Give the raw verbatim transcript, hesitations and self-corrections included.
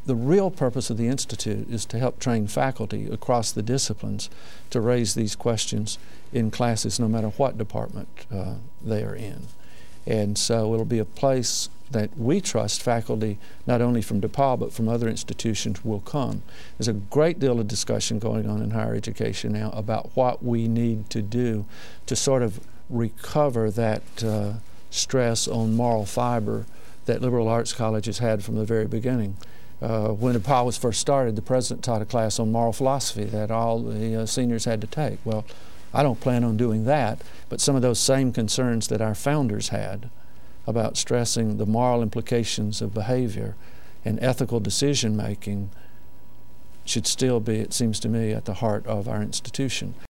the real purpose of the Institute is to help train faculty across the disciplines to raise these questions in classes no matter what department uh, they are in. And so it'll be a place that we trust faculty, not only from DePaul, but from other institutions, will come. There's a great deal of discussion going on in higher education now about what we need to do to sort of recover that uh, stress on moral fiber that liberal arts colleges had from the very beginning. Uh, when DePaul was first started, the president taught a class on moral philosophy that all the uh, seniors had to take. Well, I don't plan on doing that, but some of those same concerns that our founders had about stressing the moral implications of behavior and ethical decision making should still be, it seems to me, at the heart of our institution.